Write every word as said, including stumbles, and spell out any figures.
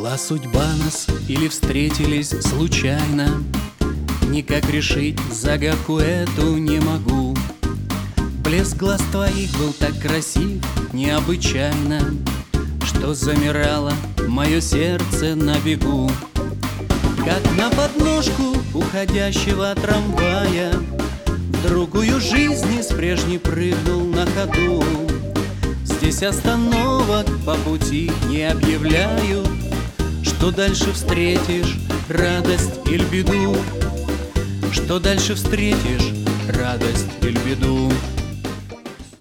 Свела судьба нас или встретились случайно, никак решить загадку эту не могу. Блеск глаз твоих был так красив, необычайно, что замирало мое сердце на бегу. Как на подножку уходящего трамвая в другую жизнь из прежней прыгнул на ходу. Здесь остановок по пути не объявляют, что дальше встретишь радость или беду, что дальше встретишь радость или беду.